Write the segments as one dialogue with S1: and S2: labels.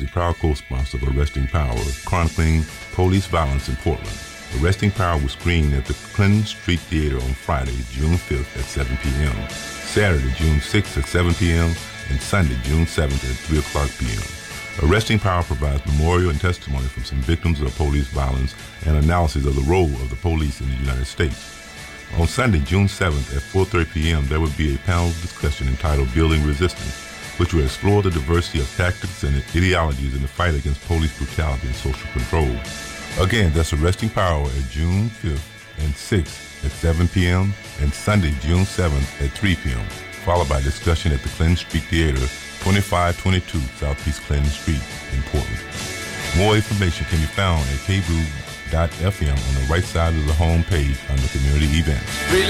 S1: a proud co-sponsor of Arresting Power, chronicling police violence in Portland. Arresting Power was screened at the Clinton Street Theater on Friday, June 5th at 7 p.m., Saturday, June 6th at 7 p.m., and Sunday, June 7th at 3 o'clock p.m. Arresting Power provides memorial and testimony from some victims of police violence and analysis of the role of the police in the United States. On Sunday, June 7th at 4:30 p.m., there will be a panel discussion entitled Building Resistance, which will explore the diversity of tactics and ideologies in the fight against police brutality and social control. Again, that's Arresting Power at June 5th and 6th at 7 p.m. and Sunday, June 7th at 3 p.m., followed by discussion at the Clinton Street Theater, 2522 Southeast Clinton Street in Portland. More information can be found at kboo.fm on the right side of the home page under Community Events.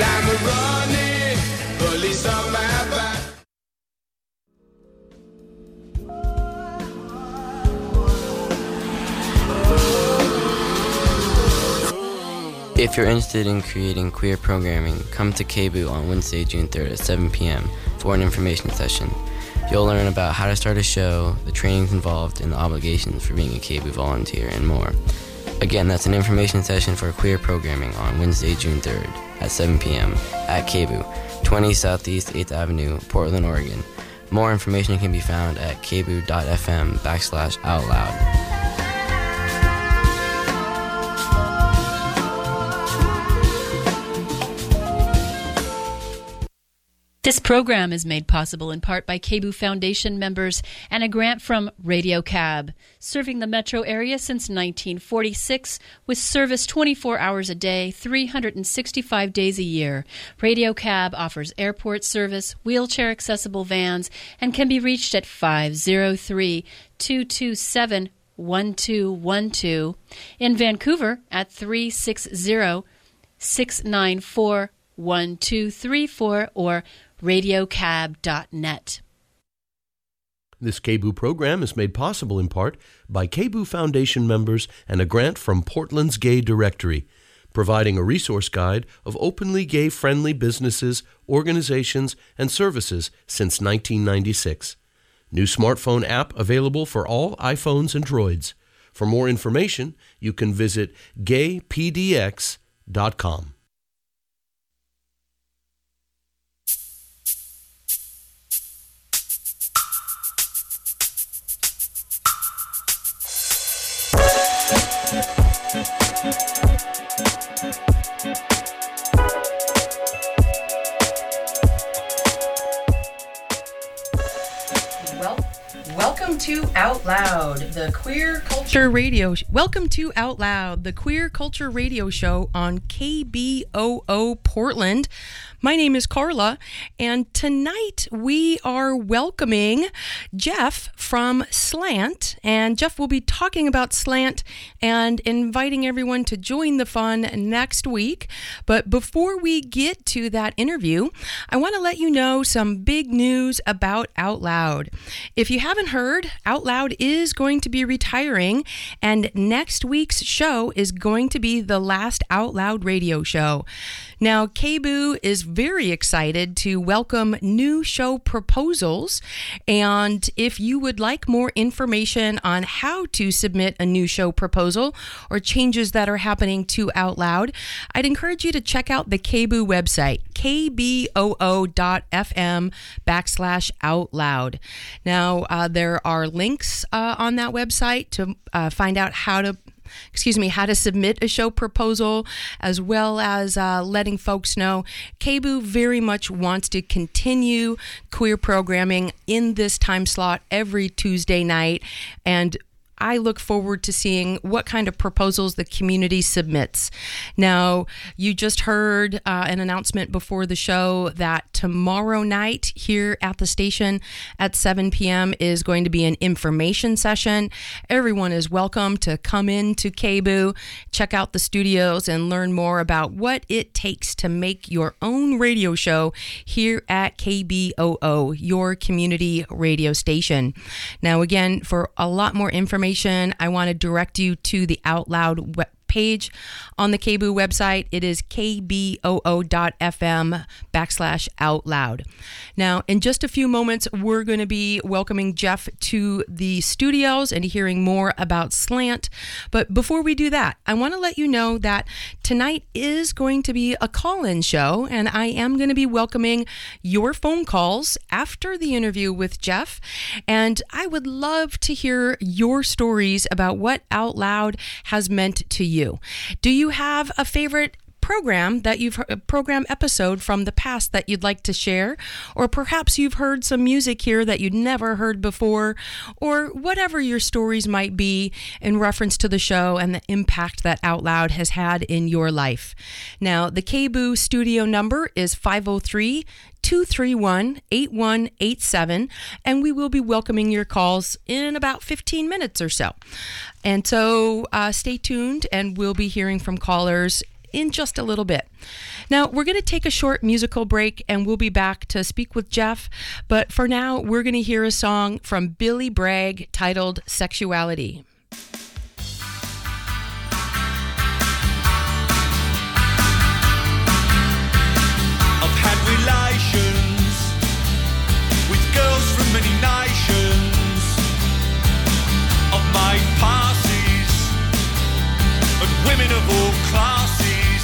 S1: Police on my back.
S2: If you're interested in creating queer programming, come to KBOO on Wednesday, June 3rd at 7 p.m. for an information session. You'll learn about how to start a show, the trainings involved, and the obligations for being a KBOO volunteer, and more. Again, that's an information session for queer programming on Wednesday, June 3rd at 7 p.m. at KBOO, 20 Southeast 8th Avenue, Portland, Oregon. More information can be found at kboo.fm/outloud.
S3: This program is made possible in part by KBOO Foundation members and a grant from Radio Cab, serving the metro area since 1946 with service 24 hours a day, 365 days a year. Radio Cab offers airport service, wheelchair-accessible vans, and can be reached at 503-227-1212. In Vancouver at 360-694-1234 or radiocab.net.
S4: This KBOO program is made possible in part by KBOO Foundation members and a grant from Portland's Gay Directory, providing a resource guide of openly gay-friendly businesses, organizations, and services since 1996. New smartphone app available for all iPhones and Droids. For more information, you can visit gaypdx.com.
S5: Welcome to Out Loud, the queer culture radio. Welcome to Out Loud, the queer culture radio show on KBOO Portland. My name is Carla, and tonight we are welcoming Jeff from Slant, and Jeff will be talking about Slant and inviting everyone to join the fun next week. But before we get to that interview, I want to let you know some big news about Out Loud. If you haven't heard, Out Loud is going to be retiring, and next week's show is going to be the last Out Loud radio show. Now, KBOO is very excited to welcome new show proposals, and if you would like more information on how to submit a new show proposal or changes that are happening to Out Loud, I'd encourage you to check out the KBOO website, kboo.fm/outloud. Now, there are links on that website to find out how to submit a show proposal, as well as letting folks know KBOO very much wants to continue queer programming in this time slot every Tuesday night, and I look forward to seeing what kind of proposals the community submits. Now, you just heard an announcement before the show that tomorrow night here at the station at 7 p.m. is going to be an information session. Everyone is welcome to come in to KBOO, check out the studios, and learn more about what it takes to make your own radio show here at KBOO, your community radio station. Now, again, for a lot more information, I want to direct you to the Out Loud page on the KBOO website. It is kboo.fm/outloud. Now, in just a few moments, we're going to be welcoming Jeff to the studios and hearing more about Slant. But before we do that, I want to let you know that tonight is going to be a call-in show, and I am going to be welcoming your phone calls after the interview with Jeff. And I would love to hear your stories about what Out Loud has meant to you. Do you have a favorite program episode from the past that you'd like to share? Or perhaps you've heard some music here that you'd never heard before, or whatever your stories might be in reference to the show and the impact that Out Loud has had in your life. Now, the KBOO studio number is 503-231-8187, and we will be welcoming your calls in about 15 minutes or so. And so stay tuned, and we'll be hearing from callers in just a little bit. Now, we're going to take a short musical break, and we'll be back to speak with Jeff. But for now, we're going to hear a song from Billy Bragg titled Sexuality.
S6: I've had relations with girls from many nations. I've made passes and women of all classes.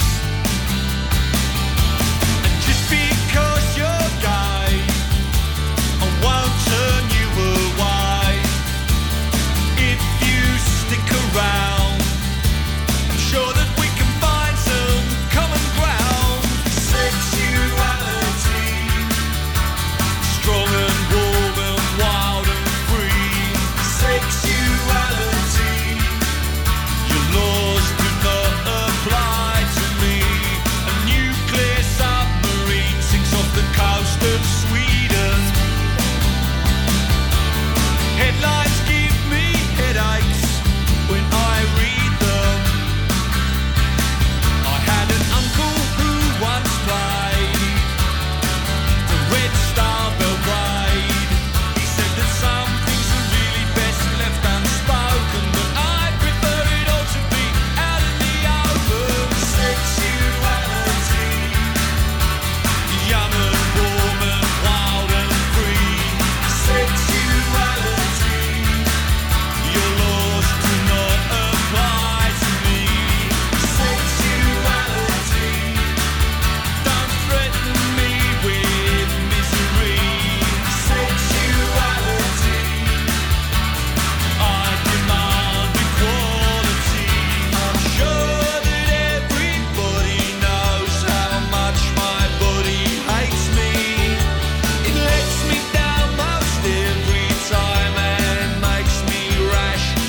S6: And just because you're gay, I won't turn you away. If you stick around, I'm sure that we can find some common ground. Sexuality, strong and warm and wild and free. Sexuality, your laws do not apply to me. A nuclear submarine sinks off the coast of Sweden. Headlines give me headaches when I read them. I had an uncle who once played the Red Star Belgrade. He said that some things are really best left unspoken, but I prefer it all to be out in the open. Sexuality, young and warm and wild and free. Sexuality, your laws do not apply to me. Sexuality, don't threaten me with misery. Sexuality, I demand equality. I'm sure that everybody knows how much my body hates me. It lets me down most every time and makes me rash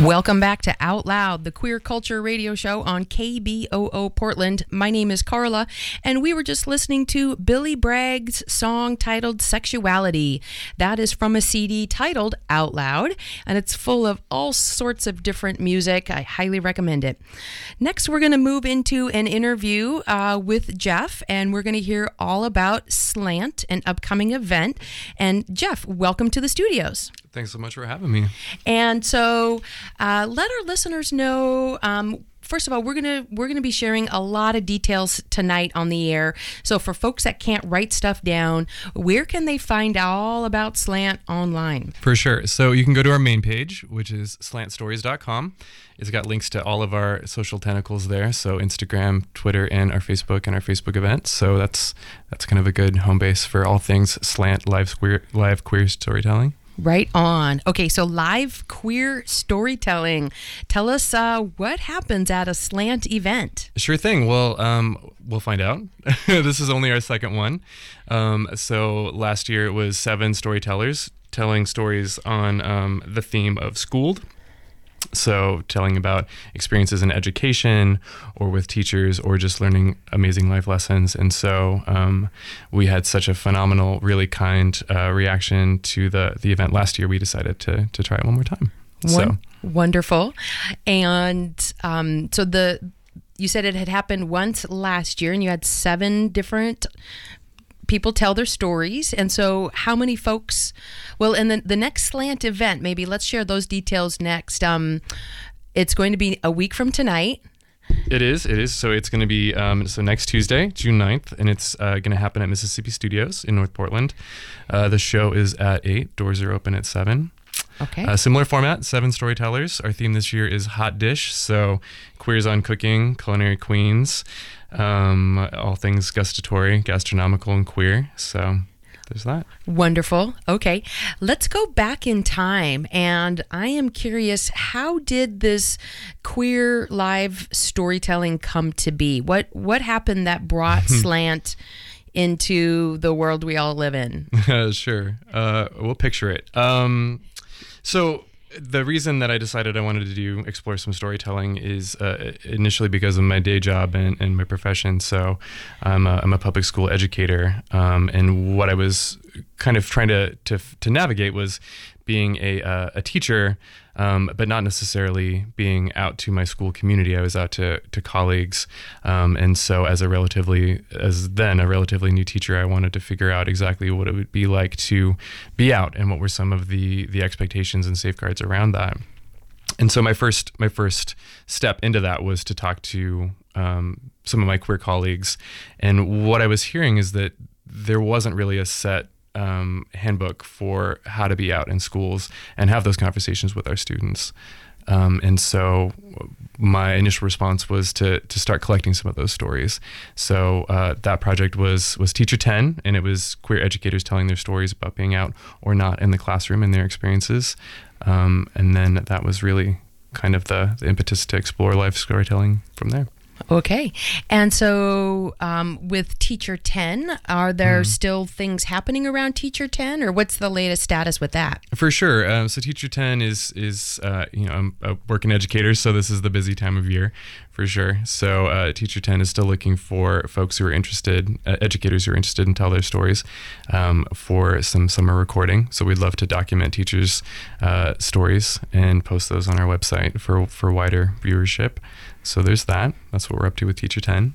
S5: Welcome back to Out Loud, the queer culture radio show on KBOO Portland. My name is Carla, and we were just listening to Billy Bragg's song titled Sexuality. That is from a CD titled Out Loud, and it's full of all sorts of different music. I highly recommend it. Next, we're going to move into an interview with Jeff, and we're going to hear all about Slant, an upcoming event. And Jeff, welcome to the studios.
S7: Thanks so much for having me.
S5: And so let our listeners know, first of all, we're gonna be sharing a lot of details tonight on the air. So for folks that can't write stuff down, where can they find all about Slant online?
S7: For sure. So you can go to our main page, which is slantstories.com. It's got links to all of our social tentacles there. So Instagram, Twitter, and our Facebook events. So that's kind of a good home base for all things Slant live queer storytelling.
S5: Right on. Okay, so live queer storytelling. Tell us what happens at a Slant event.
S7: Sure thing. Well, we'll find out. This is only our second one. So last year it was 7 storytellers telling stories on the theme of schooled. So telling about experiences in education or with teachers or just learning amazing life lessons. And so we had such a phenomenal, really kind reaction to the event last year. We decided to try it one more time.
S5: Wonderful. And so you said it had happened once last year and you had 7 different people tell their stories. And so how many folks, well, in the next Slant event, maybe let's share those details next. It's going to be a week from tonight.
S7: It is. So it's going to be so next Tuesday, June 9th, and it's going to happen at Mississippi Studios in North Portland. The show is at 8. Doors are open at 7.
S5: Okay.
S7: Similar format, 7 storytellers. Our theme this year is Hot Dish, so queers on cooking, culinary queens, all things gustatory, gastronomical, and queer. So there's that.
S5: Wonderful. Okay. Let's go back in time. And I am curious, how did this queer live storytelling come to be? What happened that brought Slant into the world we all live in?
S7: Sure. We'll picture it. So the reason that I decided I wanted to explore some storytelling is initially because of my day job and my profession. So I'm a public school educator, and what I was kind of trying to navigate was being a teacher, but not necessarily being out to my school community. I was out to colleagues, and so as a relatively new teacher, I wanted to figure out exactly what it would be like to be out and what were some of the expectations and safeguards around that. And so my first step into that was to talk to some of my queer colleagues, and what I was hearing is that there wasn't really a set handbook for how to be out in schools and have those conversations with our students. And so my initial response was to start collecting some of those stories. So that project was Teacher 10, and it was queer educators telling their stories about being out or not in the classroom and their experiences. And then that was really kind of the impetus to explore live storytelling from there.
S5: Okay. And so with Teacher 10, are there still things happening around Teacher 10, or what's the latest status with that?
S7: For sure. So Teacher 10 is I'm a working educator, so this is the busy time of year for sure. So Teacher 10 is still looking for folks who are interested, educators who are interested in tell their stories for some summer recording. So we'd love to document teachers' stories and post those on our website for wider viewership. So there's that. That's what we're up to with Teacher 10.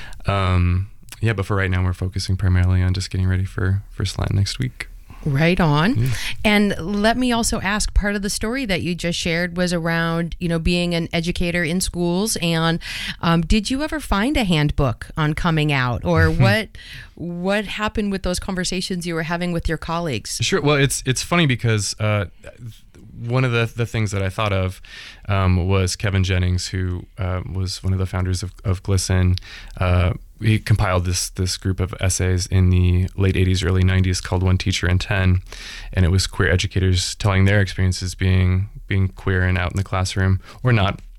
S7: But for right now, we're focusing primarily on just getting ready for Slant next week.
S5: Right on. Yeah. And let me also ask, part of the story that you just shared was around, being an educator in schools. And did you ever find a handbook on coming out, or what happened with those conversations you were having with your colleagues? Sure.
S7: Well, it's funny because one of the things that I thought of was Kevin Jennings, who was one of the founders of GLSEN. He compiled this group of essays in the late 80s, early 90s called One Teacher in 10. And it was queer educators telling their experiences being queer and out in the classroom or not.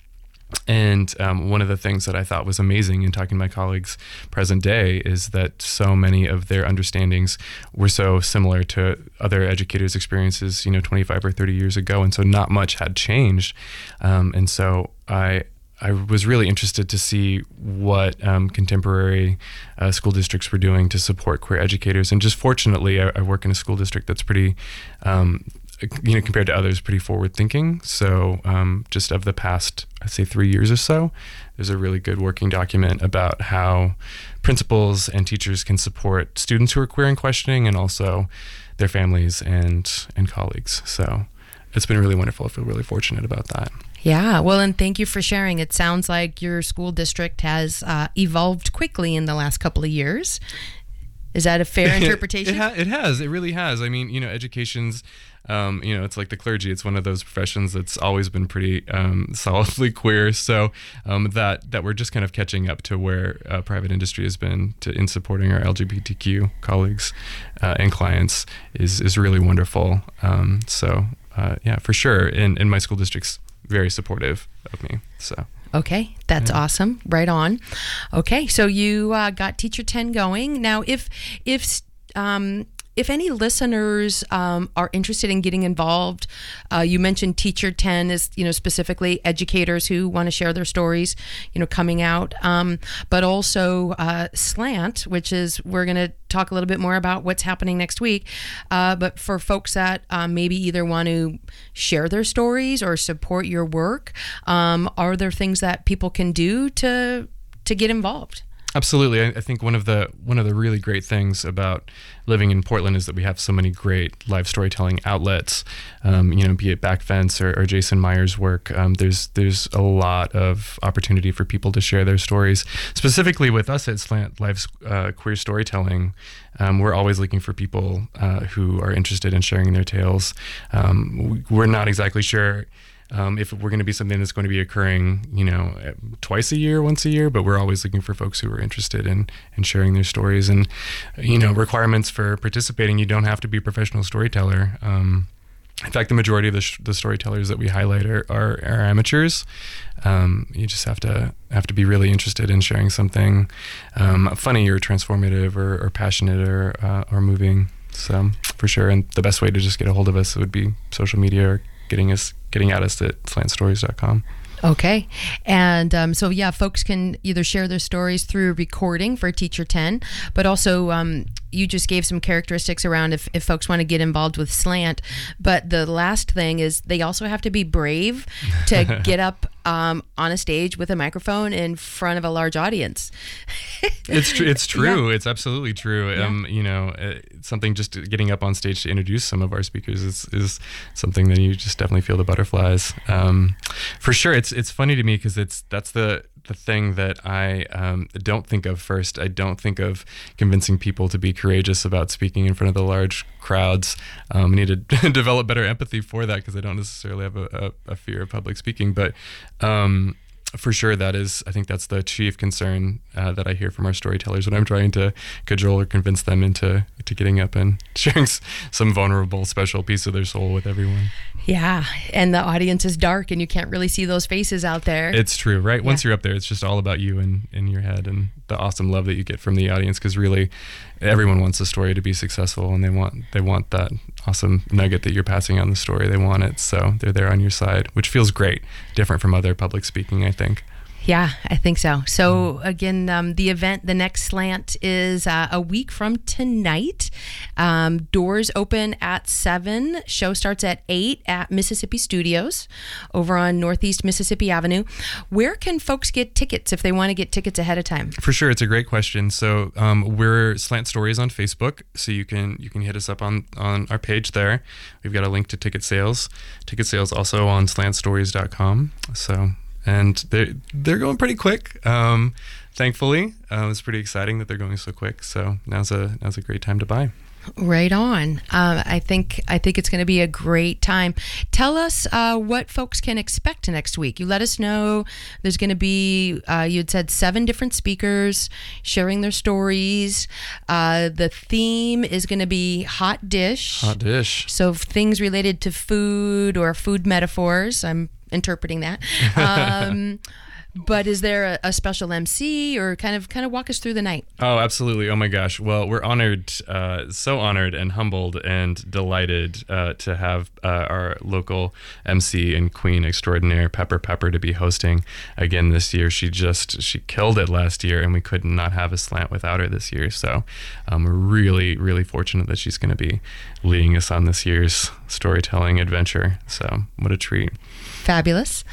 S7: And one of the things that I thought was amazing in talking to my colleagues present day is that so many of their understandings were so similar to other educators' experiences, 25 or 30 years ago. And so not much had changed. And so I was really interested to see what contemporary school districts were doing to support queer educators. And just fortunately, I work in a school district that's pretty compared to others, pretty forward thinking. So just of the past, I'd say 3 years or so, there's a really good working document about how principals and teachers can support students who are queer and questioning, and also their families and colleagues. So it's been really wonderful. I feel really fortunate about that.
S5: Yeah, well, and thank you for sharing. It sounds like your school district has evolved quickly in the last couple of years. Is that a fair interpretation?
S7: It has. It really has. I mean, education's, it's like the clergy. It's one of those professions that's always been pretty solidly queer. So that we're just kind of catching up to where private industry has been in supporting our LGBTQ colleagues and clients is really wonderful. Yeah, for sure. And my school district's very supportive of me. So.
S5: Okay, that's awesome. Right on. Okay, so you got Teacher 10 going. Now, if any listeners are interested in getting involved, you mentioned Teacher 10 is, specifically educators who want to share their stories, coming out, but also Slant, which is, we're going to talk a little bit more about what's happening next week. But for folks that maybe either want to share their stories or support your work, are there things that people can do to get involved?
S7: Absolutely. I think one of the really great things about living in Portland is that we have so many great live storytelling outlets. Be it Backfence or Jason Meyer's work. There's a lot of opportunity for people to share their stories. Specifically with us at Slant Live's Queer Storytelling, we're always looking for people who are interested in sharing their tales. We're not exactly sure if we're going to be something that's going to be occurring, twice a year, once a year, but we're always looking for folks who are interested in sharing their stories. And, requirements for participating, you don't have to be a professional storyteller. In fact, the majority of the storytellers that we highlight are amateurs. You just have to be really interested in sharing something funny or transformative or passionate or moving. So for sure. And the best way to just get a hold of us would be social media or getting at us at slantstories.com.
S5: Okay. And folks can either share their stories through recording for Teacher 10, but also you just gave some characteristics around if folks want to get involved with Slant. But the last thing is they also have to be brave to get up on a stage with a microphone in front of a large audience.
S7: It's true.
S5: Yeah.
S7: It's absolutely true.
S5: Yeah.
S7: Something just getting up on stage to introduce some of our speakers is something that you just definitely feel the butterflies. For sure. It's funny to me because that's the thing that I don't think of first. I don't think of convincing people to be courageous about speaking in front of the large crowds. I need to develop better empathy for that because I don't necessarily have a fear of public speaking. But for sure, I think that's the chief concern that I hear from our storytellers when I'm trying to cajole or convince them into getting up and sharing some vulnerable, special piece of their soul with everyone.
S5: Yeah, and the audience is dark and you can't really see those faces out there.
S7: It's true, right?
S5: Yeah.
S7: Once you're up there, it's just all about you and in your head and the awesome love that you get from the audience, because really everyone wants the story to be successful and they want that awesome nugget that you're passing on the story. They want it, so they're there on your side, which feels great, different from other public speaking, I think.
S5: Yeah, I think so. So again, the event, the next Slant is a week from tonight. Doors open at 7. Show starts at 8 at Mississippi Studios over on Northeast Mississippi Avenue. Where can folks get tickets if they want to get tickets ahead of time?
S7: For sure, it's a great question. So we're Slant Stories on Facebook, so you can hit us up on our page there. We've got a link to ticket sales. Ticket sales also on slantstories.com. And they're going pretty quick. Thankfully, it's pretty exciting that they're going so quick. So now's a great time to buy.
S5: Right on. I think it's going to be a great time. Tell us what folks can expect next week. You let us know there's going to be, you'd said 7 different speakers sharing their stories. The theme is going to be hot dish.
S7: Hot dish.
S5: So things related to food or food metaphors. I'm interpreting that. But is there a special MC, or kind of walk us through the night?
S7: Oh, absolutely. Oh my gosh. Well, we're honored, so honored and humbled and delighted to have our local MC and queen extraordinaire, Pepper to be hosting again this year. She killed it last year, and we could not have a slant without her this year. So we're really, really fortunate that she's going to be leading us on this year's storytelling adventure. So what a treat.
S5: Fabulous.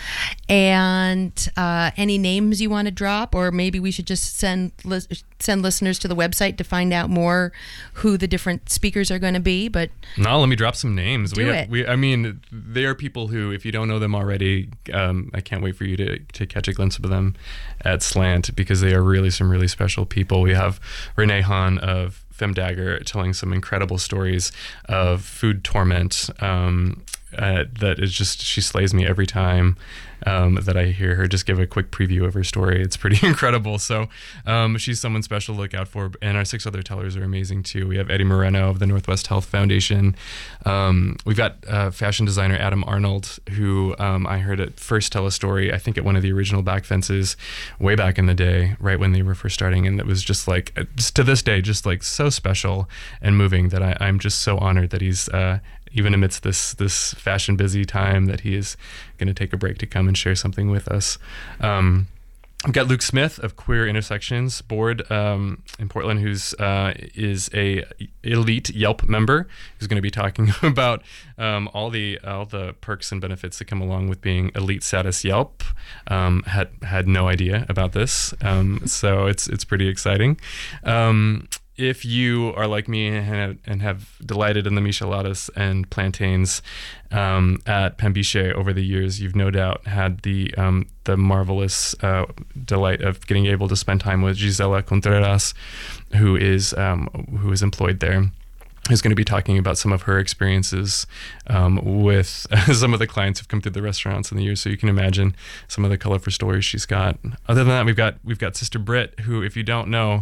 S5: And any names you want to drop, or maybe we should just send listeners to the website to find out more who the different speakers are going to be. But
S7: no, let me drop some names.
S5: I
S7: mean, they are people who, if you don't know them already, I can't wait for you to catch a glimpse of them at Slant, because they are really some really special people. We have Renee Hahn of Femdagger telling some incredible stories of food torment. That is just, she slays me every time that I hear her just give a quick preview of her story. It's pretty incredible. So she's someone special to look out for. And our 6 other tellers are amazing too. We have Eddie Moreno of the Northwest Health Foundation. We've got fashion designer Adam Arnold, who I heard at first tell a story, I think at one of the original Back Fences way back in the day, right when they were first starting. And it was just like, just to this day, just like so special and moving that I'm just so honored that he's even amidst this fashion busy time, that he is going to take a break to come and share something with us. We've got Luke Smith of Queer Intersections Board in Portland, who's is a elite Yelp member, who's going to be talking about all the perks and benefits that come along with being elite status Yelp. Had no idea about this, so it's pretty exciting. If you are like me and have delighted in the micheladas and plantains at Pembiche over the years, you've no doubt had the marvelous delight of getting able to spend time with Gisela Contreras, who is employed there, who's going to be talking about some of her experiences with some of the clients who've come through the restaurants in the years. So you can imagine some of the colorful stories she's got. Other than that, we've got Sister Britt, who, if you don't know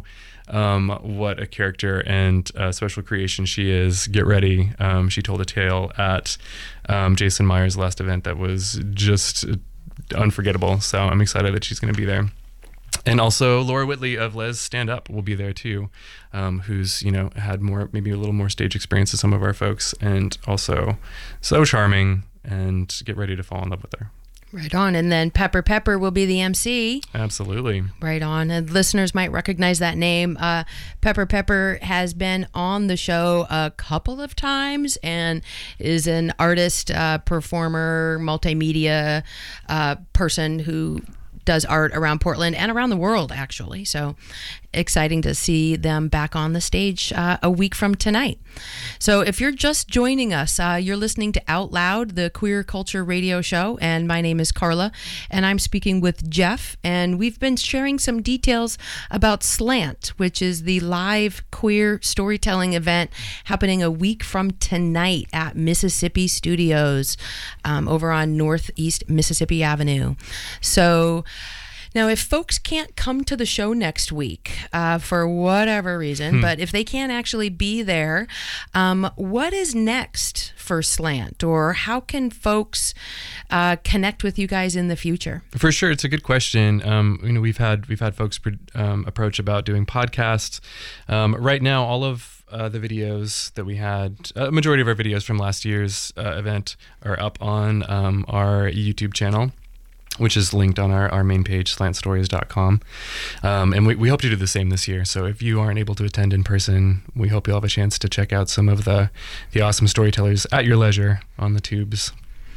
S7: what a character and special creation she is, get ready. She told a tale at Jason Meyer's last event that was just unforgettable. So I'm excited that she's going to be there. And also Laura Whitley of Les Stand Up will be there too, who's had maybe a little more stage experience than some of our folks, and also so charming, and get ready to fall in love with her.
S5: Right on. And then Pepper will be the MC.
S7: Absolutely.
S5: Right on. And listeners might recognize that name. Pepper has been on the show a couple of times and is an artist, performer, multimedia person who does art around Portland and around the world, actually. So exciting to see them back on the stage a week from tonight. So if you're just joining us, you're listening to Out Loud, the queer culture radio show, and my name is Carla, and I'm speaking with Jeff, and we've been sharing some details about Slant, which is the live queer storytelling event happening a week from tonight at Mississippi Studios over on Northeast Mississippi Avenue. So now, if folks can't come to the show next week for whatever reason, but if they can't actually be there, what is next for Slant, or how can folks connect with you guys in the future? For
S7: sure, it's a good question. We've had folks approach about doing podcasts. Right now, all of the videos that we had, a majority of our videos from last year's event are up on our YouTube channel, which is linked on our main page, slantstories.com. And we hope to do the same this year. So if you aren't able to attend in person, we hope you'll have a chance to check out some of the awesome storytellers at your leisure on the tubes.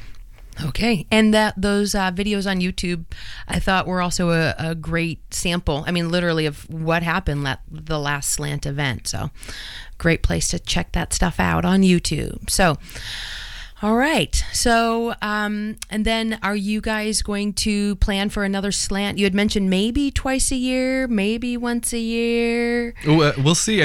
S5: Okay. And those videos on YouTube, I thought, were also a great sample, literally, of what happened at the last Slant event. So great place to check that stuff out on YouTube. So all right. So, and then are you guys going to plan for another Slant? You had mentioned maybe twice a year, maybe once a year.
S7: We'll see.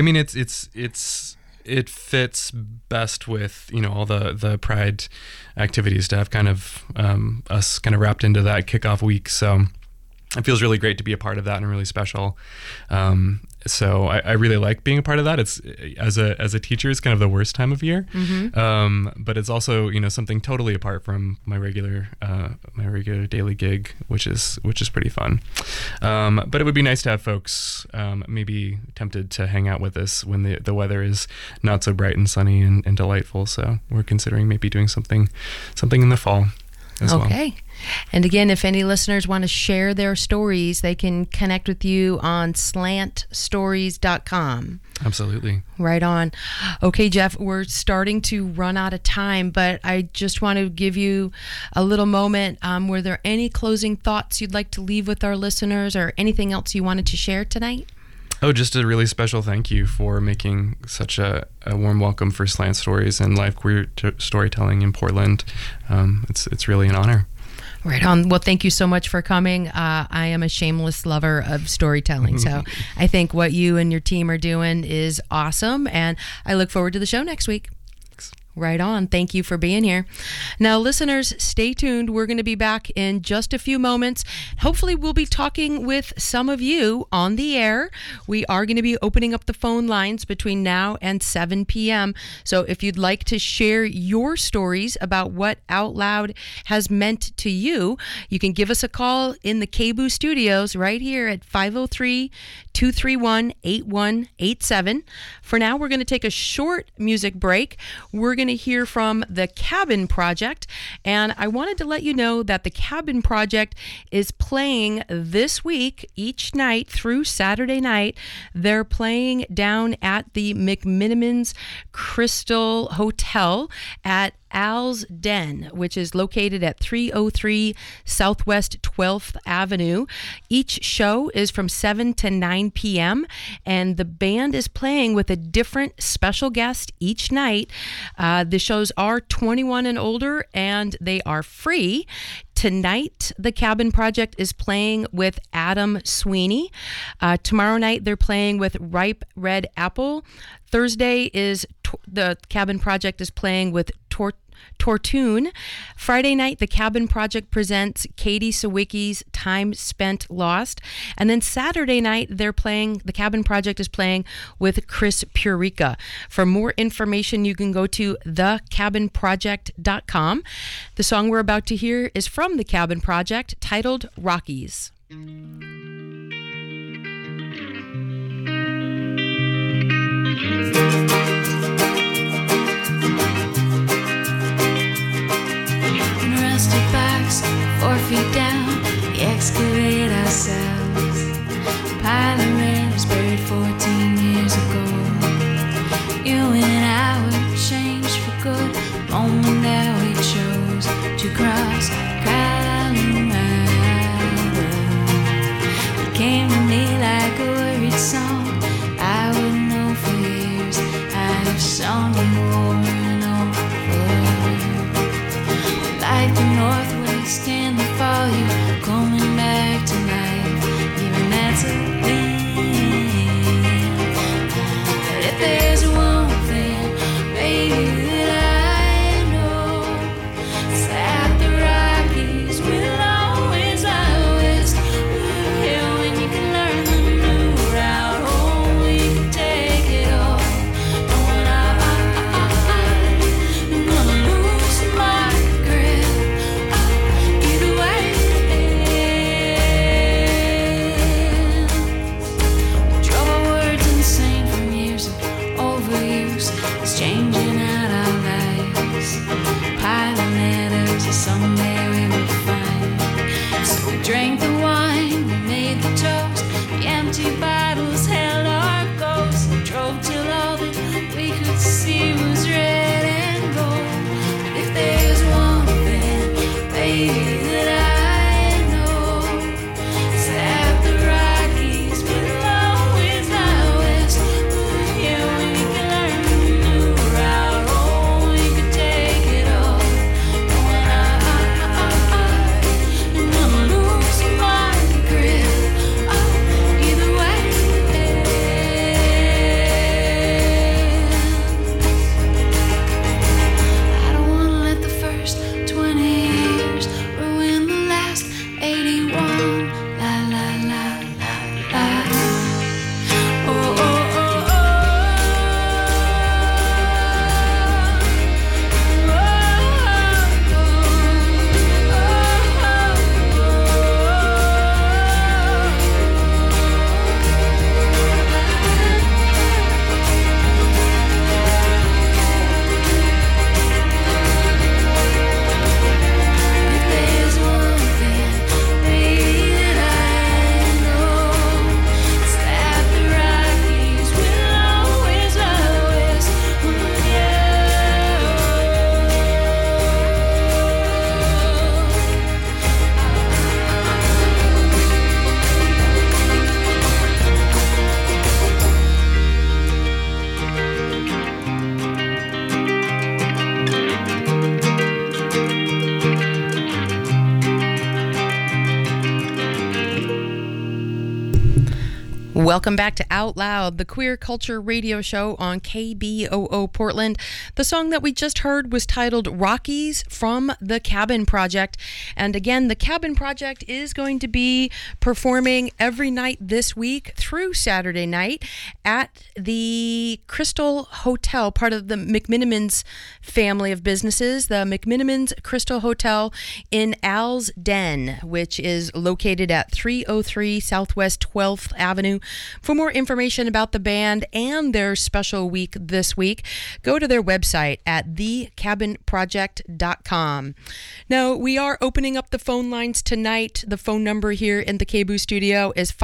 S7: It fits best with, all the Pride activities to have kind of us kind of wrapped into that kickoff week. So it feels really great to be a part of that and really special. So I really like being a part of that. It's as a teacher, it's kind of the worst time of year, but it's also something totally apart from my regular daily gig, which is pretty fun. But it would be nice to have folks maybe tempted to hang out with us when the weather is not so bright and sunny and delightful. So we're considering maybe doing something in the fall as well.
S5: Okay. And again, if any listeners want to share their stories, they can connect with you on slantstories.com.
S7: Absolutely.
S5: Right on. Okay, Jeff, we're starting to run out of time, but I just want to give you a little moment. Were there any closing thoughts you'd like to leave with our listeners, or anything else you wanted to share tonight?
S7: Oh, just a really special thank you for making such a warm welcome for Slant Stories and live queer storytelling in Portland. It's really an honor.
S5: Right on. Well, thank you so much for coming. I am a shameless lover of storytelling, so I think what you and your team are doing is awesome, and I look forward to the show next week. Right on. Thank you for being here. Now, listeners, stay tuned. We're going to be back in just a few moments. Hopefully, we'll be talking with some of you on the air. We are going to be opening up the phone lines between now and 7 p.m. So if you'd like to share your stories about what Out Loud has meant to you, you can give us a call in the KBOO studios right here at 503-231-8187. For now, we're going to take a short music break. We're going to hear from the Cabin Project, and I wanted to let you know that the Cabin Project is playing this week each night through Saturday night. They're playing down at the McMinimans Crystal Hotel at Al's Den, which is located at 303 Southwest 12th Avenue. Each show is from 7 to 9 p.m., and the band is playing with a different special guest each night. The shows are 21 and older, and they are free. Tonight, the Cabin Project is playing with Adam Sweeney. Tomorrow night, they're playing with Ripe Red Apple. Thursday is the Cabin Project is playing with Tortune. Friday night, the Cabin Project presents Katie Sawicki's Time Spent Lost. And then Saturday night, the Cabin Project is playing with Chris Purica. For more information, you can go to thecabinproject.com. The song we're about to hear is from the Cabin Project, titled Rockies.
S8: Rusty box, 4 feet down, we excavate ourselves. Pile of rents buried 14 years ago. You and I were changed for good, the moment that we chose to cross Colorado. It came to me like a worried song I would know for years. I'd have sung you over and over. Like the northwest in the fall, you coming back to life. Even that's a win. But if there's one thing, baby, that I know, it's that the Rockies will always lie west. Here when you can learn the new route home, we can take it all. Knowing I'm gonna lose my grip. Either way, we drove our words insane from years of overuse. It's changing out our lives. Pile of letters that someday we will find. So we drank the wine, we made the toast. The empty bottles held our ghosts. We drove till all that we could see was red and gold. But if there's one thing, baby, that I know, it's that the Rockies will always lie west. Yeah, we can learn a new route, oh, we could take it all. Knowing I'm gonna lose my grip. Oh, either way.
S5: Welcome back to Out Loud, the queer culture radio show on KBOO Portland. The song that we just heard was titled Rockies from the Cabin Project. And again, the Cabin Project is going to be performing every night this week through Saturday night at the Crystal Hotel, part of the McMenamins family of businesses, the McMenamins Crystal Hotel in Al's Den, which is located at 303 Southwest 12th Avenue. For more information about the band and their special week this week, go to their website at thecabinproject.com. Now, we are opening up the phone lines tonight. The phone number here in the KBOO studio is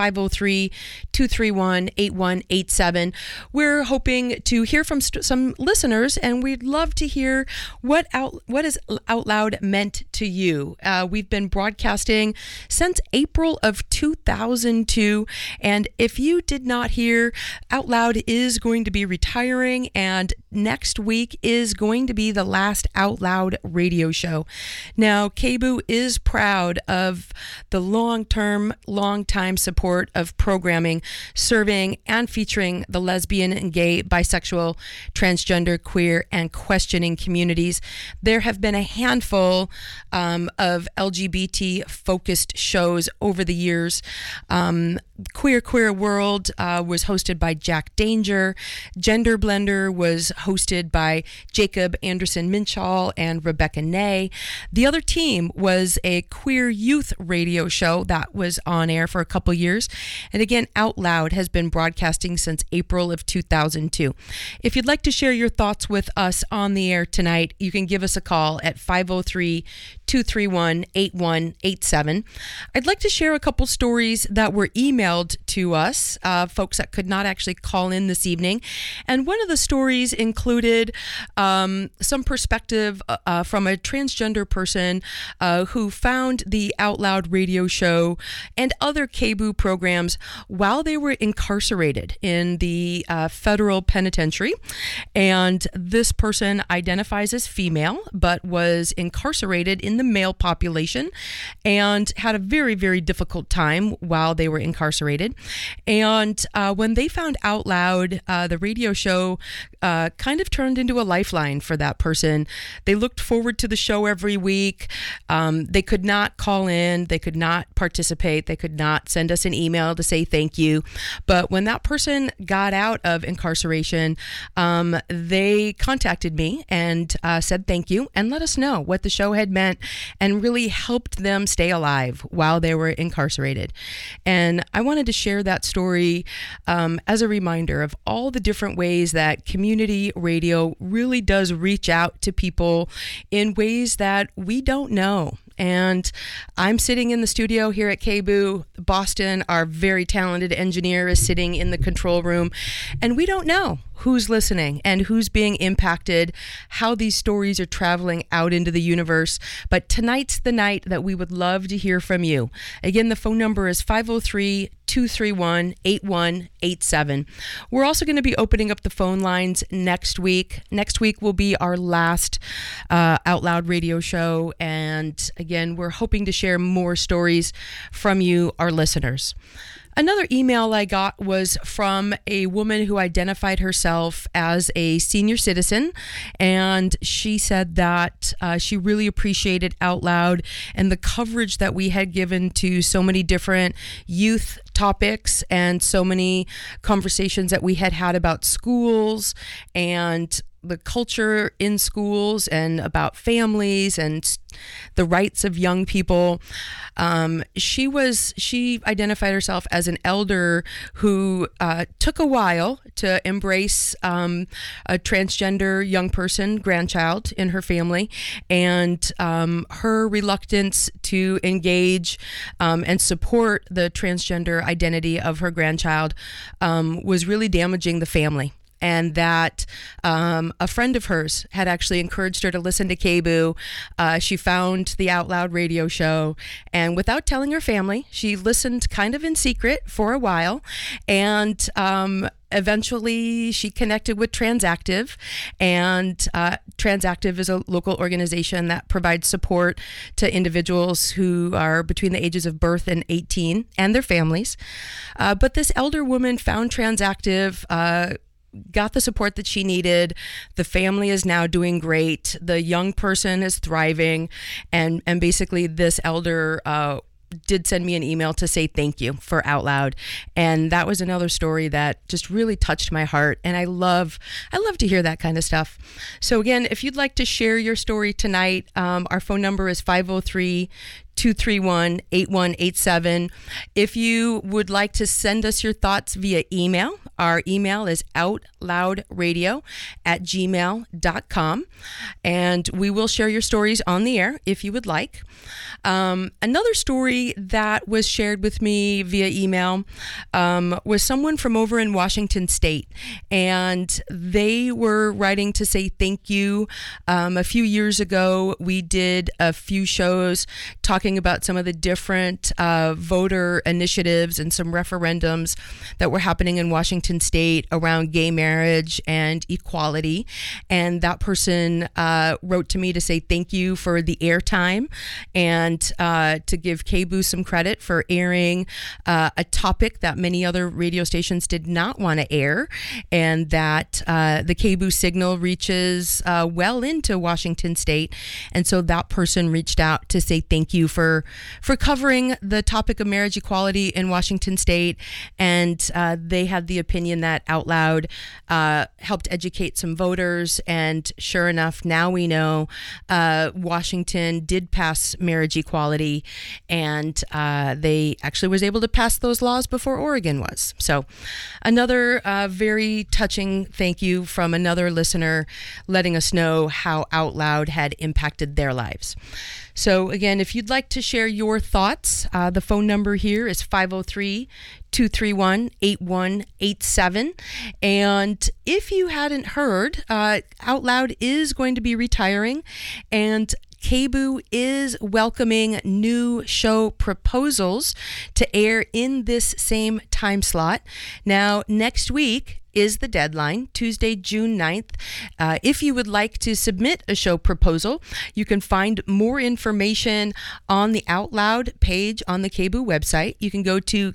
S5: 503-231-8187. We're hoping to hear from some listeners, and we'd love to hear what is Out Loud meant to you. We've been broadcasting since April of 2002, and if you did not hear, Out Loud is going to be retiring, and next week is going to be the last Out Loud radio show. Now, KBOO is proud of the long-time support of programming serving and featuring the lesbian and gay, bisexual, transgender, queer, and questioning communities. There have been a handful of LGBT-focused shows over the years. Queer World was hosted by Jack Danger. Gender Blender was hosted by Jacob Anderson Minchall and Rebecca Ney. The other team was a queer youth radio show that was on air for a couple years. And again, Out Loud has been broadcasting since April of 2002. If you'd like to share your thoughts with us on the air tonight, you can give us a call at 503-231-8187. I'd like to share a couple stories that were emailed to us, folks that could not actually call in this evening. And one of the stories included some perspective from a transgender person who found the Out Loud radio show and other KBOO programs while they were incarcerated in the federal penitentiary. And this person identifies as female, but was incarcerated in the male population and had a very, very difficult time while they were incarcerated. And when they found Out Loud, the radio show kind of turned into a lifeline for that person. They looked forward to the show every week. They could not call in. They could not participate. They could not send us an email to say thank you. But when that person got out of incarceration, they contacted me and said thank you and let us know what the show had meant and really helped them stay alive while they were incarcerated. And I wanted to share that story as a reminder of all the different ways that community radio really does reach out to people in ways that we don't know. And I'm sitting in the studio here at KBOO. Boston, our very talented engineer, is sitting in the control room. And we don't know who's listening and who's being impacted, how these stories are traveling out into the universe. But tonight's the night that we would love to hear from you. Again, the phone number is 503-231-8187. We're also going to be opening up the phone lines next week. Next week will be our last Out Loud radio show. And again, we're hoping to share more stories from you, our listeners. Another email I got was from a woman who identified herself as a senior citizen, and she said that she really appreciated Out Loud and the coverage that we had given to so many different youth topics and so many conversations that we had had about schools and the culture in schools and about families and the rights of young people. She identified herself as an elder who took a while to embrace a transgender young person, grandchild in her family, and her reluctance to engage and support the transgender identity of her grandchild was really damaging the family. and that a friend of hers had actually encouraged her to listen to KBOO. She found the Out Loud radio show, and without telling her family, she listened kind of in secret for a while, and eventually she connected with Transactive, and Transactive is a local organization that provides support to individuals who are between the ages of birth and 18 and their families. But this elder woman found Transactive, got the support that she needed. The family is now doing great. The young person is thriving, and basically this elder did send me an email to say thank you for Out Loud, and that was another story that just really touched my heart, and I love to hear that kind of stuff. So again, if you'd like to share your story tonight, our phone number is 503-231-8187. If you would like to send us your thoughts via email, our email is outloudradio@gmail.com, and we will share your stories on the air if you would like. Another story that was shared with me via email was someone from over in Washington State, and they were writing to say thank you. A few years ago, we did a few shows talking about some of the different voter initiatives and some referendums that were happening in Washington State around gay marriage and equality. And that person wrote to me to say thank you for the airtime and to give KBOO some credit for airing a topic that many other radio stations did not want to air, and that the KBOO signal reaches well into Washington State. And so that person reached out to say thank you for covering the topic of marriage equality in Washington State, and they had the opinion that Out Loud helped educate some voters, and sure enough, now we know Washington did pass marriage equality, and they actually was able to pass those laws before Oregon was. So another very touching thank you from another listener letting us know how Out Loud had impacted their lives. So again, if you'd like to share your thoughts, the phone number here is 503-231-8187. And if you hadn't heard, Out Loud is going to be retiring, and KBOO is welcoming new show proposals to air in this same time slot. Now, next week is the deadline, Tuesday, June 9th. If you would like to submit a show proposal, you can find more information on the Out Loud page on the KBOO website. You can go to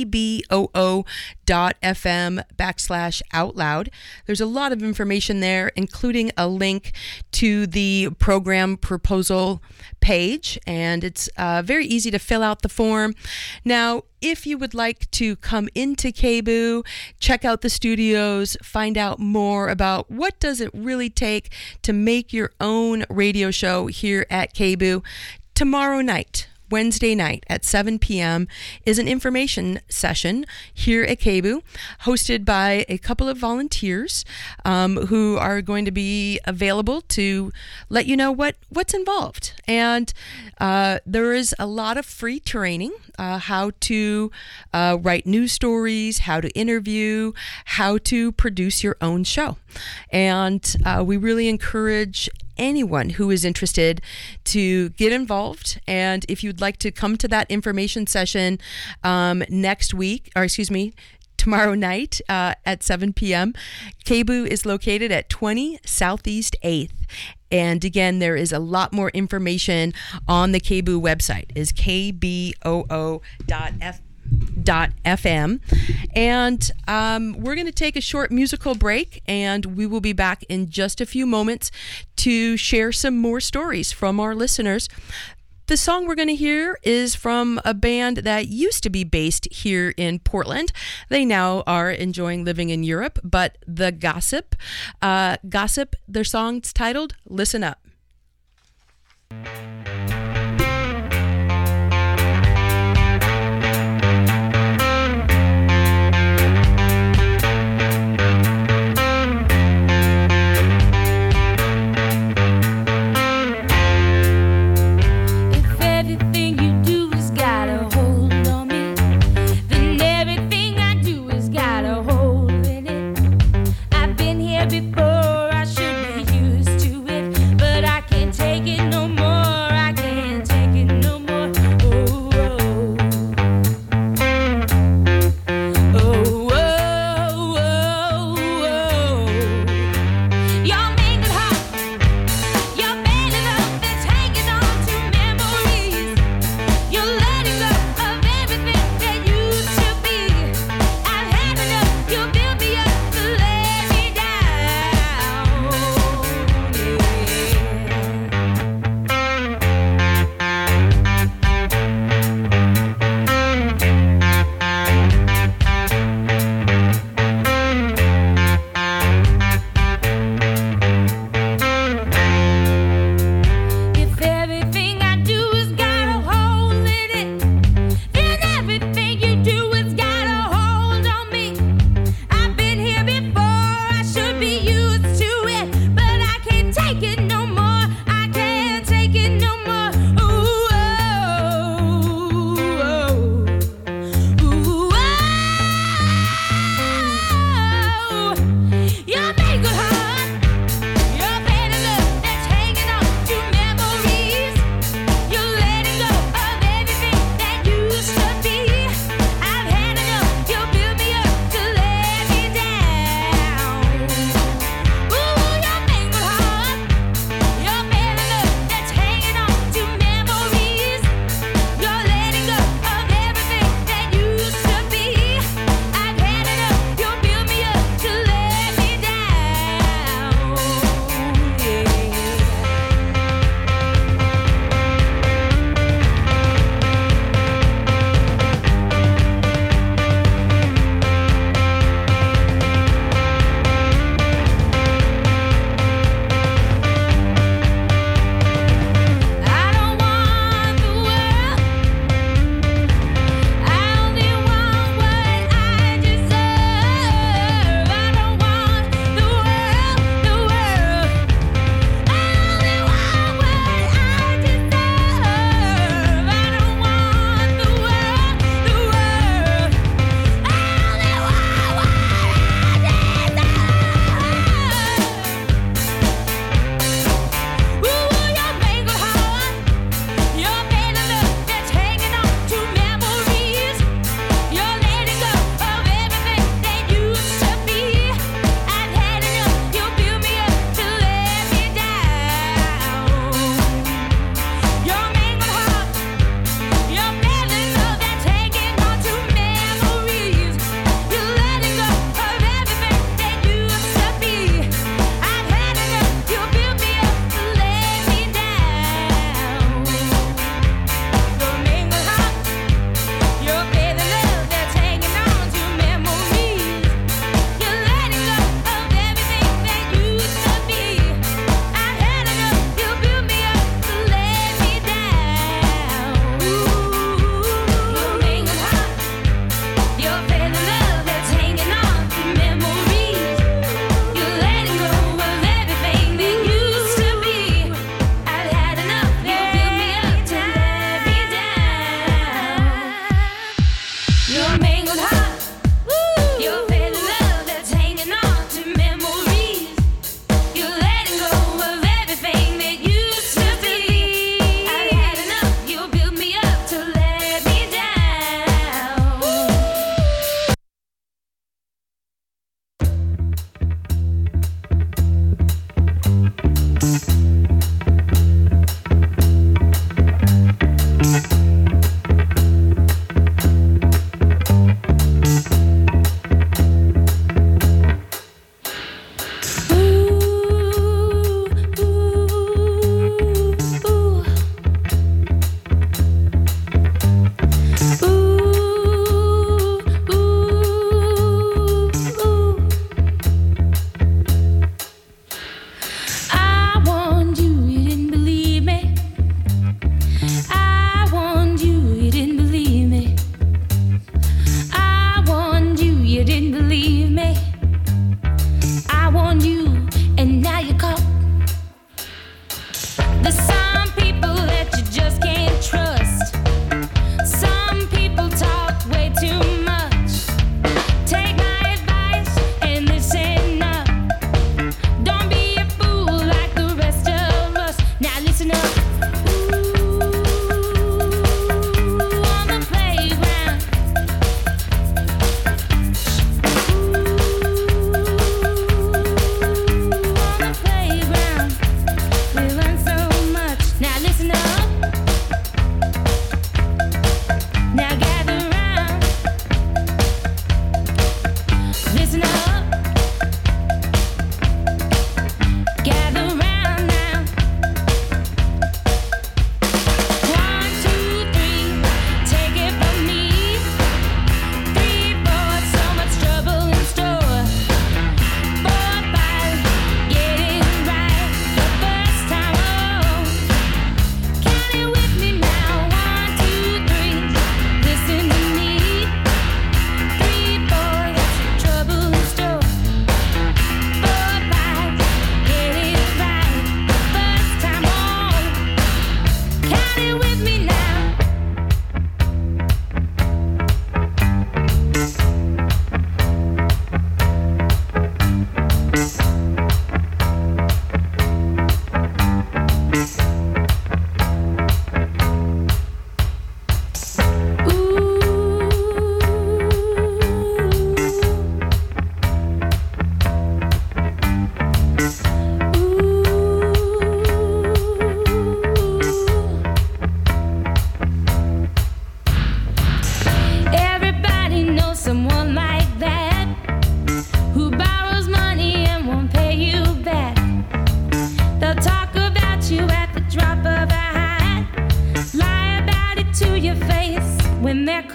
S5: kboo.fm/outloud. There's a lot of information there, including a link to the program proposal page, and it's very easy to fill out the form. Now, if you would like to come into KBOO, check out the studios, find out more about what does it really take to make your own radio show here at KBOO, tomorrow night, Wednesday night at 7 p.m. is an information session here at KBOO, hosted by a couple of volunteers who are going to be available to let you know what's involved. And there is a lot of free training, how to write news stories, how to interview, how to produce your own show. And we really encourage anyone who is interested to get involved. And if you'd like to come to that information session tomorrow night at 7 p.m., KBOO is located at 20 Southeast 8th. And again, there is a lot more information on the KBOO website, is kboo.fm. And we're going to take a short musical break, and we will be back in just a few moments to share some more stories from our listeners. The song we're going to hear is from a band that used to be based here in Portland. They now are enjoying living in Europe, but The Gossip. Gossip, their song's titled Listen Up.
S8: I've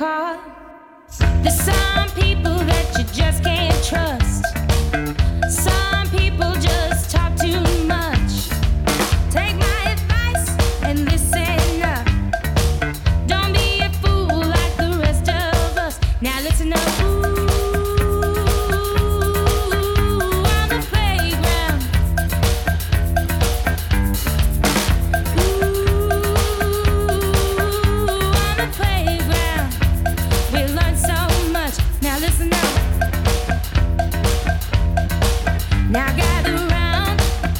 S9: caught. There's some people that you just can't trust. Some people just talk too much. Take my advice and listen up. Don't be a fool like the rest of us. Now listen up. Now gather round.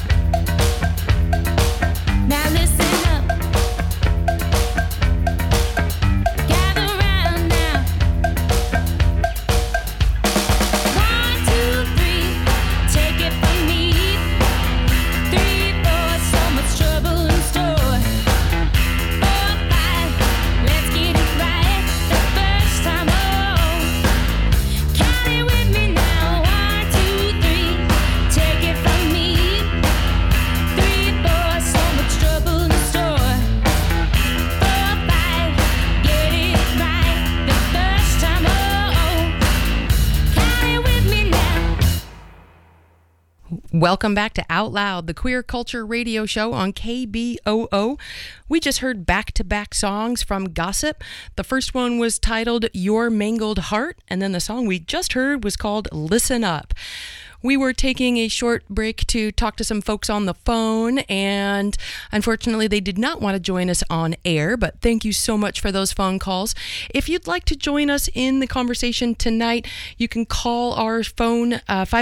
S9: Now listen up. Gather round now. 1, 2, 3, take it from me. 3, 4, so much trouble in store. 4, 5, let's get it right the first time. Oh, count it with me now. 1, 2, 3. Take it from me. 3, 4, so much trouble in store. 4, 5, get it right the first time. Oh, count it with me now.
S5: Welcome back to Out Loud, the queer culture radio show on KBOO. We just heard back-to-back songs from Gossip. The first one was titled Your Mangled Heart, and then the song we just heard was called Listen Up. We were taking a short break to talk to some folks on the phone, and unfortunately they did not want to join us on air, but thank you so much for those phone calls. If you'd like to join us in the conversation tonight, you can call our phone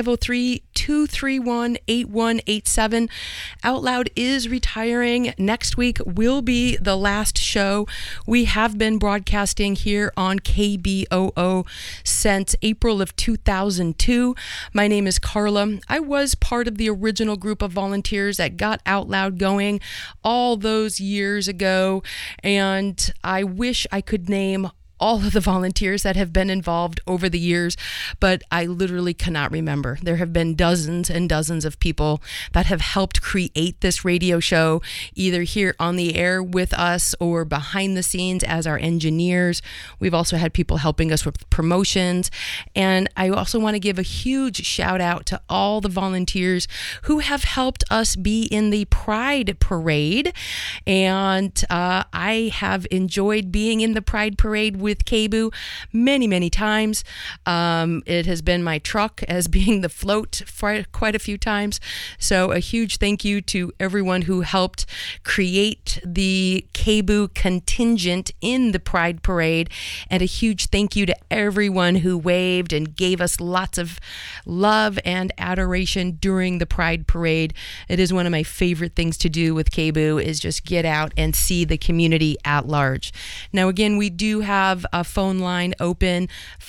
S5: 503-231-8187. Out Loud is retiring. Next week will be the last show. We have been broadcasting here on KBOO since April of 2002. My name is Carla. I was part of the original group of volunteers that got Out Loud going all those years ago, and I wish I could name all of the volunteers that have been involved over the years, but I literally cannot remember. There have been dozens and dozens of people that have helped create this radio show, either here on the air with us or behind the scenes as our engineers. We've also had people helping us with promotions. And I also want to give a huge shout out to all the volunteers who have helped us be in the Pride Parade. And I have enjoyed being in the Pride Parade with KBOO many times. It has been my truck as being the float for quite a few times. So a huge thank you to everyone who helped create the KBOO contingent in the Pride Parade, and a huge thank you to everyone who waved and gave us lots of love and adoration during the Pride Parade. It is one of my favorite things to do with KBOO, is just get out and see the community at large. Now again, we do have a phone line open,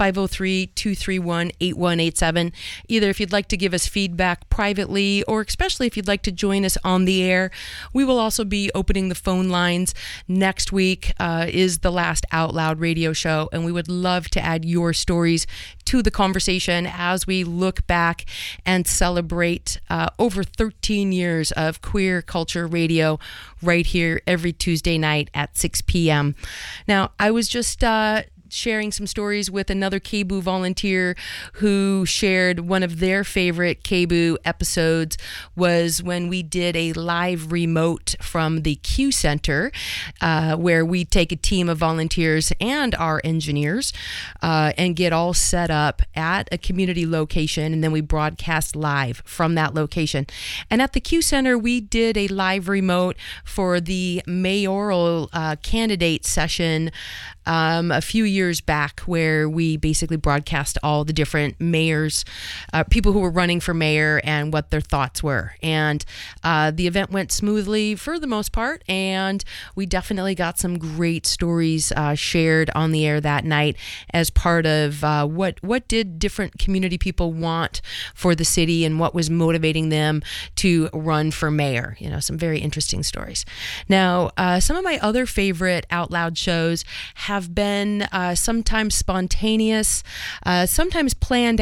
S5: 503-231-8187. Either if you'd like to give us feedback privately, or especially if you'd like to join us on the air. We will also be opening the phone lines next week. Is the last Out Loud radio show, and we would love to add your stories to the conversation as we look back and celebrate over 13 years of queer culture radio right here every Tuesday night at 6 p.m. Now, I was just sharing some stories with another KBOO volunteer who shared one of their favorite KBOO episodes was when we did a live remote from the Q Center, where we take a team of volunteers and our engineers and get all set up at a community location, and then we broadcast live from that location. And at the Q Center, we did a live remote for the mayoral candidate session a few years back, where we basically broadcast all the different mayors, people who were running for mayor, and what their thoughts were. And the event went smoothly for the most part, and we definitely got some great stories shared on the air that night as part of what did different community people want for the city, and what was motivating them to run for mayor. You know, some very interesting stories. Now, some of my other favorite Out Loud shows have been sometimes spontaneous, sometimes planned out,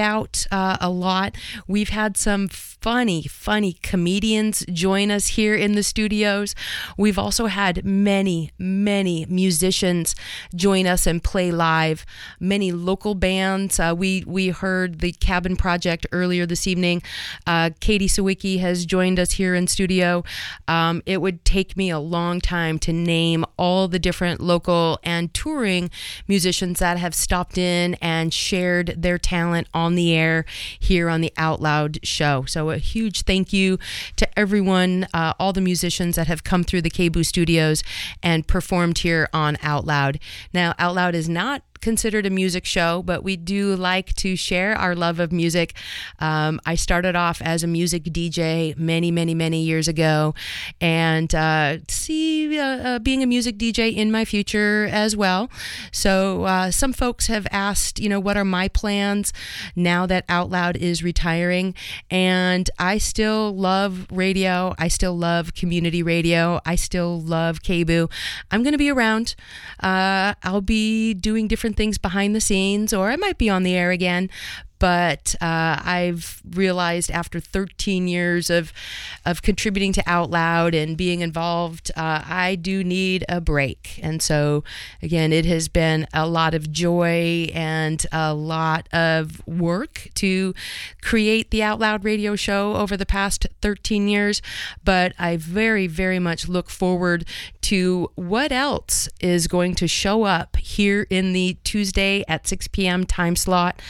S5: a lot. We've had some funny comedians join us here in the studios. We've also had many musicians join us and play live. Many local bands. We heard the Cabin Project earlier this evening. Katie Sawicki has joined us here in studio. It would take me a long time to name all the different local and touring musicians that have stopped in and shared their talent on the air here on the Out Loud show. So a huge thank you to everyone, all the musicians that have come through the KBOO studios and performed here on Out Loud. Now, Out Loud is not considered a music show, but we do like to share our love of music. I started off as a music DJ many years ago, and see being a music DJ in my future as well. So some folks have asked, what are my plans now that Out Loud is retiring? And I still love radio. I still love community radio. I still love KBOO. I'm going to be around. I'll be doing different things behind the scenes, or I might be on the air again. But I've realized after 13 years of contributing to Out Loud and being involved, I do need a break. And so, again, it has been a lot of joy and a lot of work to create the Out Loud radio show over the past 13 years. But I very much look forward to what else is going to show up here in the Tuesday at 6 p.m. time slot.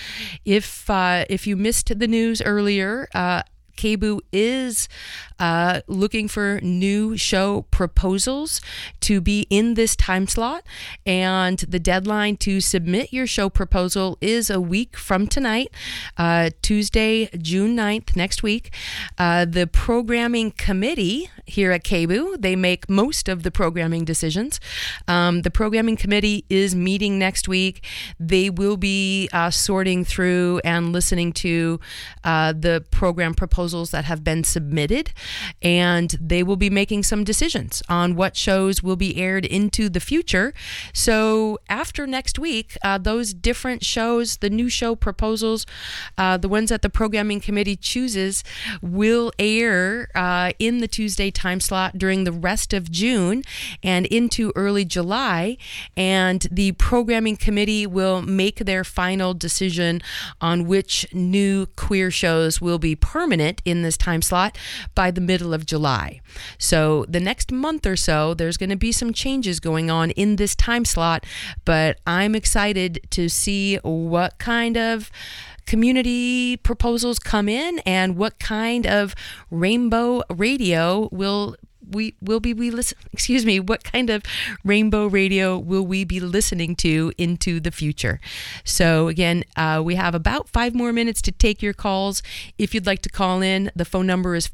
S5: If you missed the news earlier, KBOO is looking for new show proposals to be in this time slot, and the deadline to submit your show proposal is a week from tonight, Tuesday, June 9th, next week. The programming committee here at KBOO, they make most of the programming decisions. The programming committee is meeting next week. They will be sorting through and listening to the program proposals that have been submitted, and they will be making some decisions on what shows will be aired into the future. So after next week, those different shows, the new show proposals, the ones that the programming committee chooses, will air in the Tuesday time slot during the rest of June and into early July, and the programming committee will make their final decision on which new queer shows will be permanent in this time slot by the middle of July. So the next month or so, there's going to be some changes going on in this time slot, but I'm excited to see what kind of community proposals come in and what kind of rainbow radio what kind of rainbow radio will we be listening to into the future? So again, we have about 5 more minutes to take your calls. If you'd like to call in, the phone number is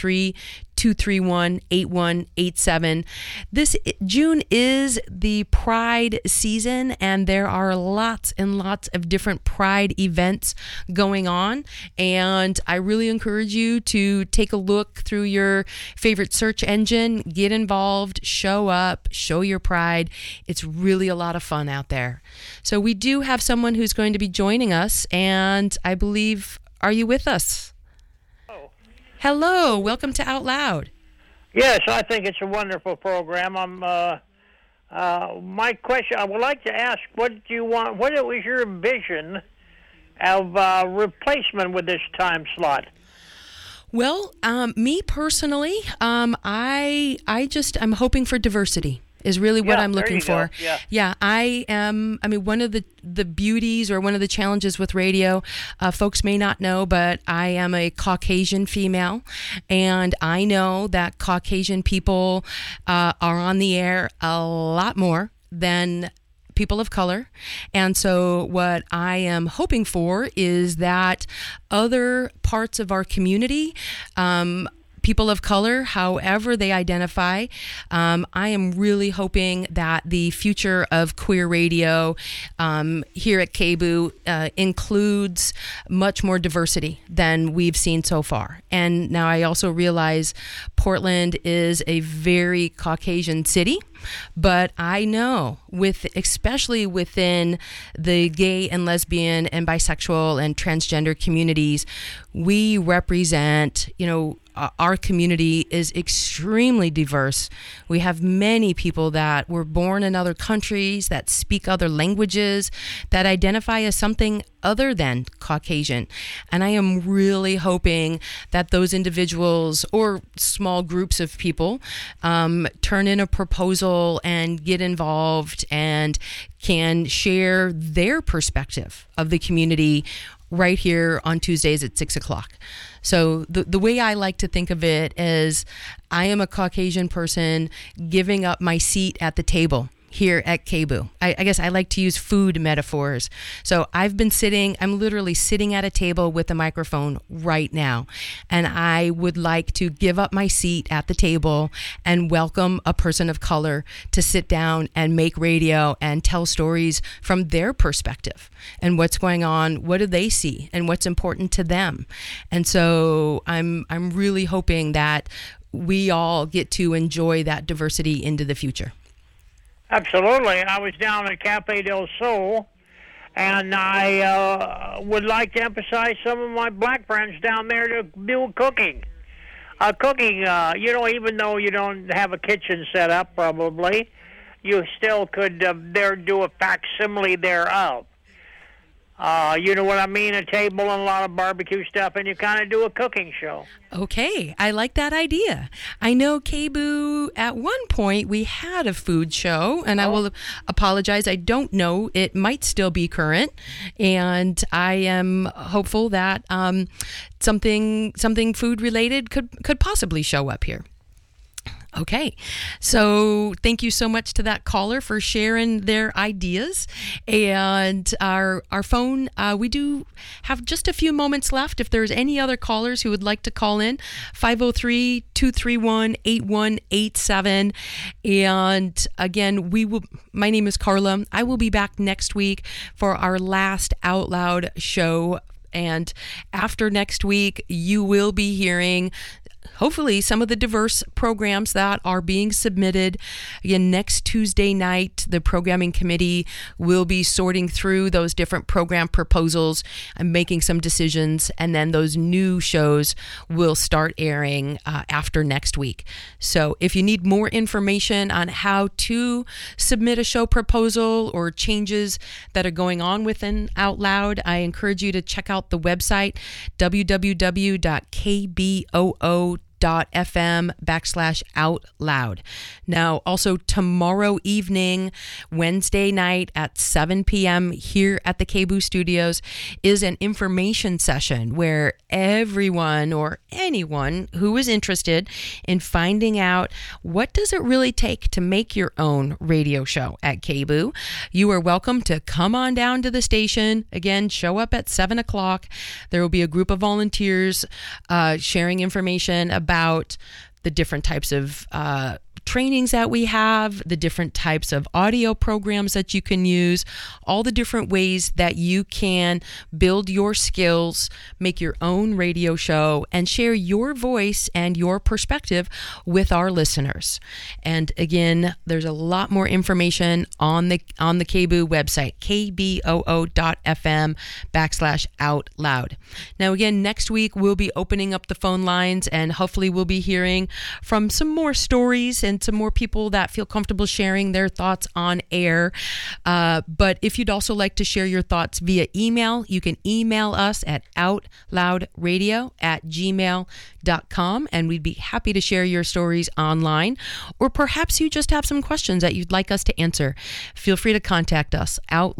S5: 503-231-8187. This June is the Pride season, and there are lots and lots of different Pride events going on. And I really encourage you to take a look through your favorite search engine, get involved, show up, show your pride. It's really a lot of fun out there. So we do have someone who's going to be joining us, and I believe, are you with us? Hello, welcome to Out Loud.
S10: Yes, I think it's a wonderful program. My question, I would like to ask, what do you want? What was your vision of replacement with this time slot?
S5: Well, me personally, I'm hoping for diversity. Is really what I'm looking for. Yeah, one of the beauties or one of the challenges with radio, folks may not know, but I am a Caucasian female, and I know that Caucasian people are on the air a lot more than people of color. And so what I am hoping for is that other parts of our community, people of color, however they identify, I am really hoping that the future of queer radio here at KBOO includes much more diversity than we've seen so far. And now I also realize Portland is a very Caucasian city, but I know especially within the gay and lesbian and bisexual and transgender communities, we represent, our community is extremely diverse. We have many people that were born in other countries, that speak other languages, that identify as something other than Caucasian. And I am really hoping that those individuals or small groups of people turn in a proposal and get involved and can share their perspective of the community right here on Tuesdays at 6 o'clock. So the way I like to think of it is I am a Caucasian person giving up my seat at the table here at KBOO. I guess I like to use food metaphors. So I'm literally sitting at a table with a microphone right now, and I would like to give up my seat at the table and welcome a person of color to sit down and make radio and tell stories from their perspective and what's going on, what do they see, and what's important to them. And so I'm really hoping that we all get to enjoy that diversity into the future.
S10: Absolutely. I was down at Cafe del Sol, and I would like to emphasize some of my black friends down there to do cooking. Even though you don't have a kitchen set up, probably, you still could do a facsimile thereof. You know what I mean? A table and a lot of barbecue stuff, and you kind of do a cooking show.
S5: Okay, I like that idea. I know KBOO, at one point, we had a food show, and I will apologize. I don't know. It might still be current, and I am hopeful that something food-related could possibly show up here. Okay, so thank you so much to that caller for sharing their ideas. And our phone, we do have just a few moments left. If there's any other callers who would like to call in, 503-231-8187. And again, my name is Carla. I will be back next week for our last Out Loud show. And after next week, you will be hearing hopefully some of the diverse programs that are being submitted. Again, next Tuesday night, the programming committee will be sorting through those different program proposals and making some decisions, and then those new shows will start airing after next week. So if you need more information on how to submit a show proposal or changes that are going on within Out Loud, I encourage you to check out the website, www.kboo.fm/outloud. Now, also tomorrow evening, Wednesday night at 7 p.m. here at the KBOO Studios is an information session where everyone or anyone who is interested in finding out what does it really take to make your own radio show at KBOO, you are welcome to come on down to the station. Again, show up at 7 o'clock. There will be a group of volunteers sharing information about the different types of trainings that we have, the different types of audio programs that you can use, all the different ways that you can build your skills, make your own radio show, and share your voice and your perspective with our listeners. And again, there's a lot more information on the KBOO website, kboo.fm/outloud. Now again, next week we'll be opening up the phone lines, and hopefully we'll be hearing from some more stories and some more people that feel comfortable sharing their thoughts on air. But if you'd also like to share your thoughts via email, you can email us at outloudradio@gmail.com, and we'd be happy to share your stories online. Or perhaps you just have some questions that you'd like us to answer. Feel free to contact us,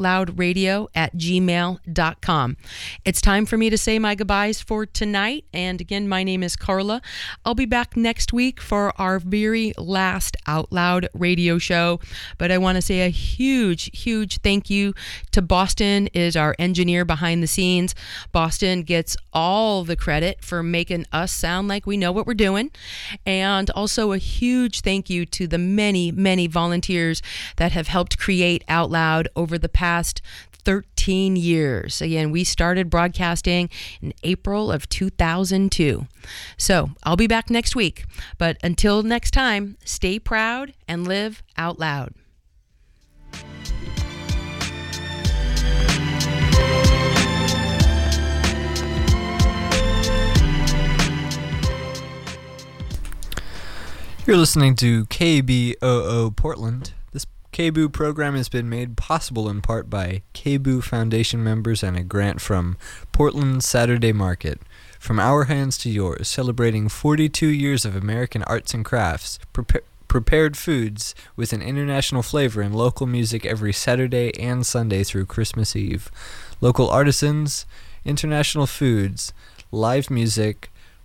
S5: outloudradio@gmail.com. It's time for me to say my goodbyes for tonight. And again, my name is Carla. I'll be back next week for our very last Out Loud radio show. But I want to say a huge thank you to Boston, is our engineer behind the scenes. Boston gets all the credit for making us sound like we know what we're doing. And also a huge thank you to the many volunteers that have helped create Out Loud over the past 13 15 years. Again, we started broadcasting in April of 2002. So I'll be back next week. But until next time, stay proud and live out loud.
S11: You're listening to KBOO Portland. This KBOO program has been made possible in part by KBOO Foundation members and a grant from Portland Saturday Market. From our hands to yours, celebrating 42 years of American arts and crafts, prepared foods with an international flavor and local music every Saturday and Sunday through Christmas Eve. Local artisans, international foods, live music,